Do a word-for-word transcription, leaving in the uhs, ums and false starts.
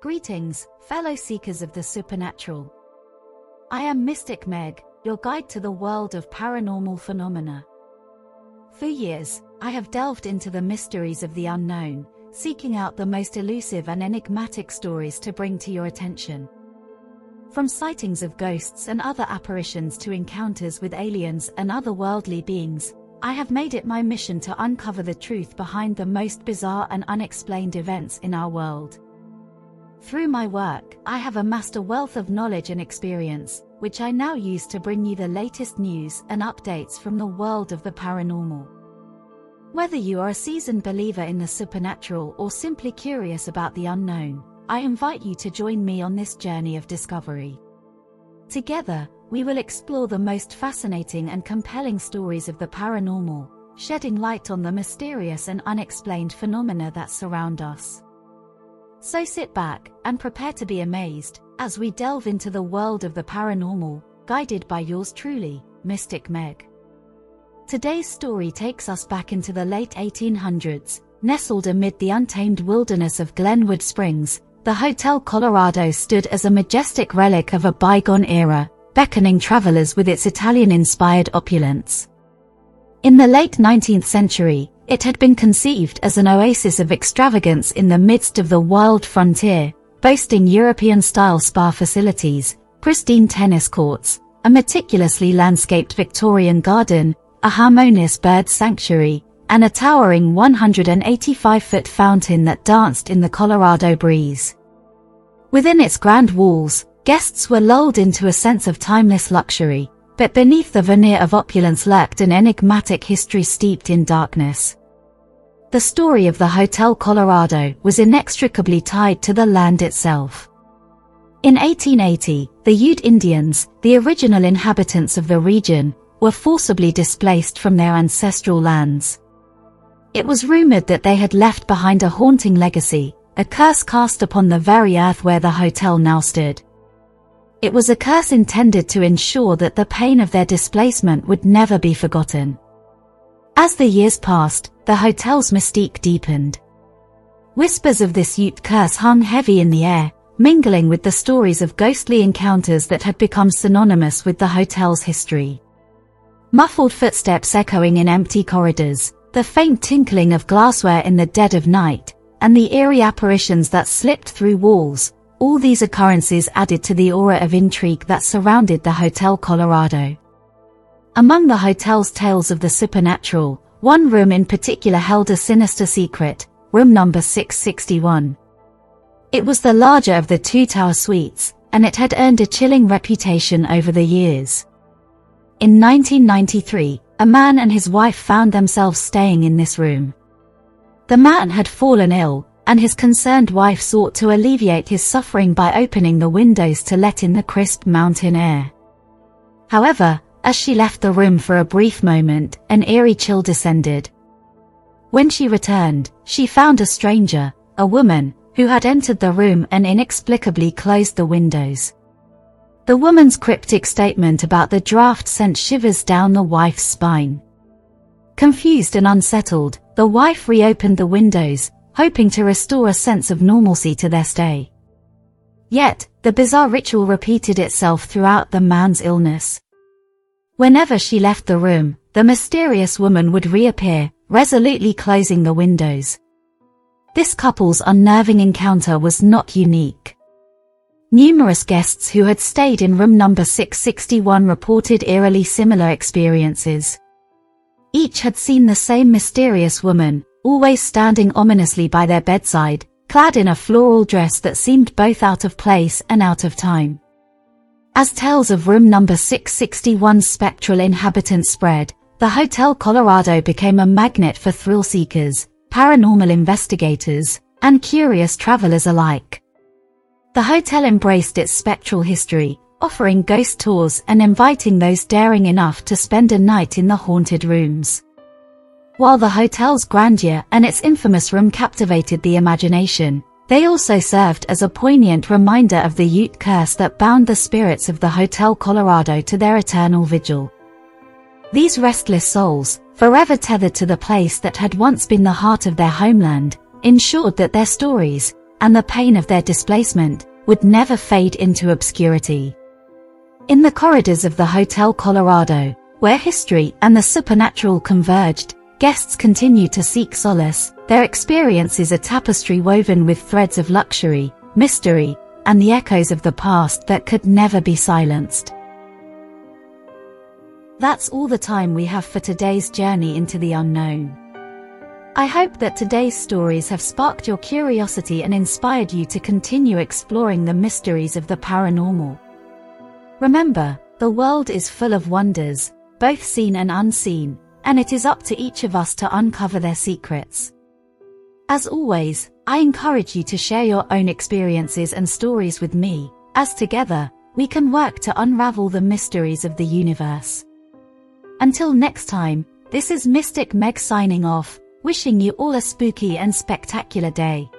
Greetings, fellow seekers of the supernatural. I am Mystic Meg, your guide to the world of paranormal phenomena. For years, I have delved into the mysteries of the unknown, seeking out the most elusive and enigmatic stories to bring to your attention. From sightings of ghosts and other apparitions to encounters with aliens and otherworldly beings, I have made it my mission to uncover the truth behind the most bizarre and unexplained events in our world. Through my work, I have amassed a wealth of knowledge and experience, which I now use to bring you the latest news and updates from the world of the paranormal. Whether you are a seasoned believer in the supernatural or simply curious about the unknown, I invite you to join me on this journey of discovery. Together, we will explore the most fascinating and compelling stories of the paranormal, shedding light on the mysterious and unexplained phenomena that surround us. So sit back and prepare to be amazed as we delve into the world of the paranormal, guided by yours truly, Mystic Meg. Today's story takes us back into the late eighteen hundreds, nestled amid the untamed wilderness of Glenwood Springs. The Hotel Colorado stood as a majestic relic of a bygone era, beckoning travelers with its Italian-inspired opulence. In the late nineteenth century, it had been conceived as an oasis of extravagance in the midst of the wild frontier, boasting European-style spa facilities, pristine tennis courts, a meticulously landscaped Victorian garden, a harmonious bird sanctuary, and a towering one hundred eighty-five foot fountain that danced in the Colorado breeze. Within its grand walls, guests were lulled into a sense of timeless luxury, but beneath the veneer of opulence lurked an enigmatic history steeped in darkness. The story of the Hotel Colorado was inextricably tied to the land itself. In eighteen eighty, the Ute Indians, the original inhabitants of the region, were forcibly displaced from their ancestral lands. It was rumored that they had left behind a haunting legacy, a curse cast upon the very earth where the hotel now stood. It was a curse intended to ensure that the pain of their displacement would never be forgotten. As the years passed, the hotel's mystique deepened. Whispers of this Ute curse hung heavy in the air, mingling with the stories of ghostly encounters that had become synonymous with the hotel's history. Muffled footsteps echoing in empty corridors, the faint tinkling of glassware in the dead of night, and the eerie apparitions that slipped through walls, all these occurrences added to the aura of intrigue that surrounded the Hotel Colorado. Among the hotel's tales of the supernatural, one room in particular held a sinister secret, room number six sixty-one. It was the larger of the two tower suites, and it had earned a chilling reputation over the years. In nineteen ninety-three, a man and his wife found themselves staying in this room. The man had fallen ill, and his concerned wife sought to alleviate his suffering by opening the windows to let in the crisp mountain air. However, as she left the room for a brief moment, an eerie chill descended. When she returned, she found a stranger, a woman, who had entered the room and inexplicably closed the windows. The woman's cryptic statement about the draft sent shivers down the wife's spine. Confused and unsettled, the wife reopened the windows, hoping to restore a sense of normalcy to their stay. Yet, the bizarre ritual repeated itself throughout the man's illness. Whenever she left the room, the mysterious woman would reappear, resolutely closing the windows. This couple's unnerving encounter was not unique. Numerous guests who had stayed in room number six sixty-one reported eerily similar experiences. Each had seen the same mysterious woman, always standing ominously by their bedside, clad in a floral dress that seemed both out of place and out of time. As tales of room number six sixty-one's spectral inhabitants spread, the Hotel Colorado became a magnet for thrill seekers, paranormal investigators, and curious travelers alike. The hotel embraced its spectral history, offering ghost tours and inviting those daring enough to spend a night in the haunted rooms. While the hotel's grandeur and its infamous room captivated the imagination, they also served as a poignant reminder of the Ute curse that bound the spirits of the Hotel Colorado to their eternal vigil. These restless souls, forever tethered to the place that had once been the heart of their homeland, ensured that their stories, and the pain of their displacement would never fade into obscurity. In the corridors of the Hotel Colorado, where history and the supernatural converged, guests continue to seek solace. Their experience is a tapestry woven with threads of luxury, mystery, and the echoes of the past that could never be silenced. That's all the time we have for today's journey into the unknown. I hope that today's stories have sparked your curiosity and inspired you to continue exploring the mysteries of the paranormal. Remember, the world is full of wonders, both seen and unseen, and it is up to each of us to uncover their secrets. As always, I encourage you to share your own experiences and stories with me, as together, we can work to unravel the mysteries of the universe. Until next time, this is Mystic Meg signing off, wishing you all a spooky and spectacular day.